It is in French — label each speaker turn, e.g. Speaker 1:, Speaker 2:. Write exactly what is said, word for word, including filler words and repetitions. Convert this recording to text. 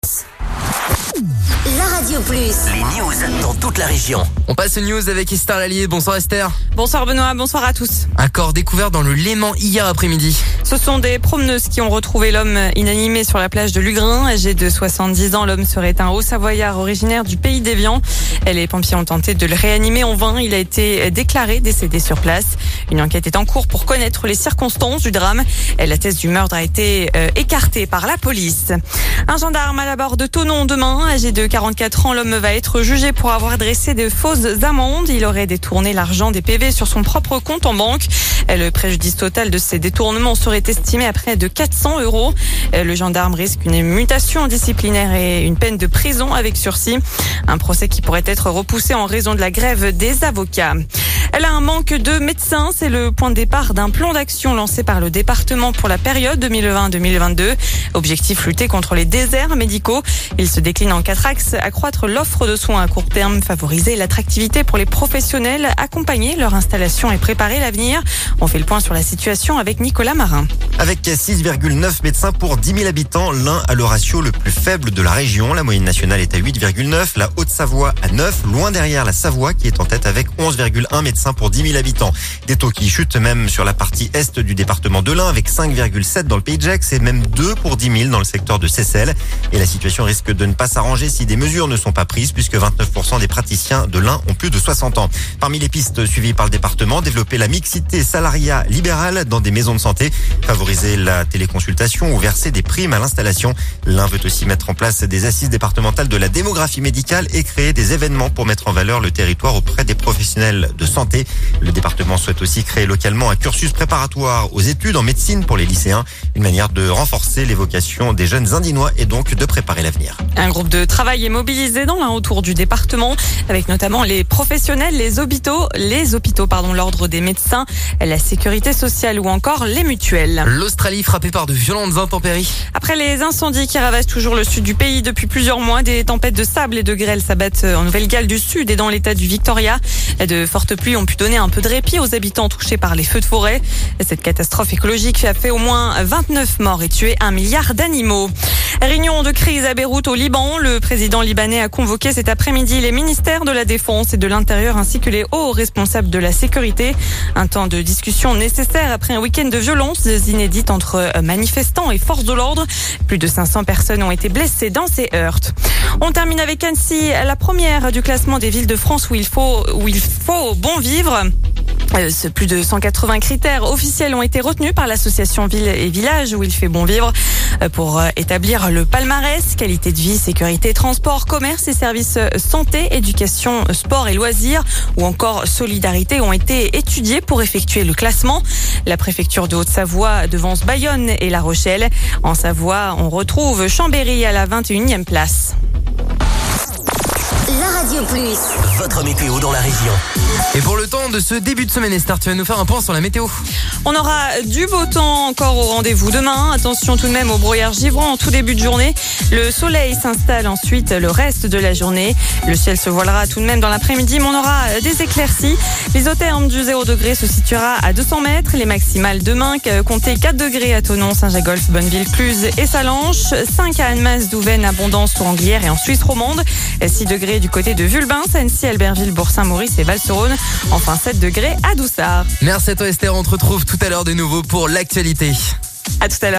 Speaker 1: La Radio Plus.
Speaker 2: Les news dans toute la région.
Speaker 3: On passe aux news avec Esther Lallier. Bonsoir Esther.
Speaker 4: Bonsoir Benoît, bonsoir à tous.
Speaker 3: Un corps découvert dans le Léman hier après-midi.
Speaker 4: Ce sont des promeneuses qui ont retrouvé l'homme inanimé sur la plage de Lugrin. Âgé de soixante-dix ans, l'homme serait un Haut-Savoyard originaire du pays d'Évian. Les pompiers ont tenté de le réanimer en vain. Il a été déclaré décédé sur place. Une enquête est en cours pour connaître les circonstances du drame. La thèse du meurtre a été euh, écartée par la police. Un gendarme à la barre de Thonon demain. Âgé de quarante-quatre ans, l'homme va être jugé pour avoir dressé de fausses amendes. Il aurait détourné l'argent des P V sur son propre compte en banque. Le préjudice total de ces détournements serait estimé à près de quatre cents euros. Le gendarme risque une mutation disciplinaire et une peine de prison avec sursis. Un procès qui pourrait être repoussé en raison de la grève des avocats. Elle a un manque de médecins. C'est le point de départ d'un plan d'action lancé par le département pour la période deux mille vingt deux mille vingt-deux. Objectif, lutter contre les déserts médicaux. Il se décline en quatre axes. Accroître l'offre de soins à court terme, favoriser l'attractivité pour les professionnels, accompagner leur installation et préparer l'avenir. On fait le point sur la situation avec Nicolas Marin.
Speaker 5: Avec six virgule neuf médecins pour dix mille habitants, l'Ain a le ratio le plus faible de la région. La moyenne nationale est à huit virgule neuf, la Haute-Savoie à neuf, loin derrière la Savoie qui est en tête avec onze virgule un médecins pour dix mille habitants. Des taux qui chutent même sur la partie est du département de l'Ain avec cinq virgule sept dans le Pays de Gex et même deux pour dix mille dans le secteur de Seyssel. Et la situation risque de ne pas s'arranger si des mesures ne sont pas prises puisque vingt-neuf pour cent des praticiens de l'Ain ont plus de soixante ans. Parmi les pistes suivies par le département, développer la mixité salariat libérale dans des maisons de santé, favoriser la téléconsultation ou verser des primes à l'installation. L'Ain veut aussi mettre en place des assises départementales de la démographie médicale et créer des événements pour mettre en valeur le territoire auprès des professionnels de santé. Le département souhaite aussi créer localement un cursus préparatoire aux études en médecine pour les lycéens, une manière de renforcer les vocations des jeunes Indinois et donc de préparer l'avenir.
Speaker 4: Un groupe de travail est mobilisé dans l'un autour du département, avec notamment les professionnels, les hôpitaux, les hôpitaux, pardon, l'ordre des médecins, la sécurité sociale ou encore les mutuelles.
Speaker 3: L'Australie frappée par de violentes intempéries.
Speaker 4: Après les incendies qui ravagent toujours le sud du pays depuis plusieurs mois, des tempêtes de sable et de grêle s'abattent en Nouvelle-Galles du Sud et dans l'état du Victoria. De fortes pluies ont pu donner un peu de répit aux habitants touchés par les feux de forêt. Cette catastrophe écologique a fait au moins vingt-neuf morts et tué un milliard d'animaux. Réunion de crise à Beyrouth au Liban. Le président libanais a convoqué cet après-midi les ministères de la Défense et de l'Intérieur ainsi que les hauts responsables de la sécurité. Un temps de discussion nécessaire après un week-end de violences inédites entre manifestants et forces de l'ordre. Plus de cinq cents personnes ont été blessées dans ces heurts. On termine avec Annecy, la première du classement des villes de France où il faut, où il faut bon vivre. Euh, plus de cent quatre-vingts critères officiels ont été retenus par l'association Villes et Villages où il fait bon vivre euh, pour euh, établir le palmarès, qualité de vie, sécurité, transport, commerce et services santé, éducation, sport et loisirs ou encore solidarité ont été étudiés pour effectuer le classement. La préfecture de Haute-Savoie devance Bayonne et La Rochelle. En Savoie, on retrouve Chambéry à la vingt et unième place.
Speaker 1: La Radio Plus.
Speaker 2: Votre météo dans la région.
Speaker 3: Et pour le temps de ce début de semaine, Esther, tu vas nous faire un point sur la météo.
Speaker 4: On aura du beau temps encore au rendez-vous demain. Attention tout de même au brouillard givrant en tout début de journée. Le soleil s'installe ensuite le reste de la journée. Le ciel se voilera tout de même dans l'après-midi, mais on aura des éclaircies. L'isotherme du zéro degré se situera à deux cents mètres. Les maximales demain, comptez quatre degrés à Thonon, Saint-Gégolf, Bonneville, Cluse et Salanches. cinq à Annemasse, Douvaine, Abondance, Touranguière et en Suisse romande. six degrés du côté de Vulbins, Annecy, Albertville, Bourg-Saint-Maurice et Val-sur-Rhône. Enfin sept degrés à Doussard.
Speaker 3: Merci à toi Esther, on te retrouve tout à l'heure de nouveau pour l'actualité.
Speaker 4: À tout à l'heure.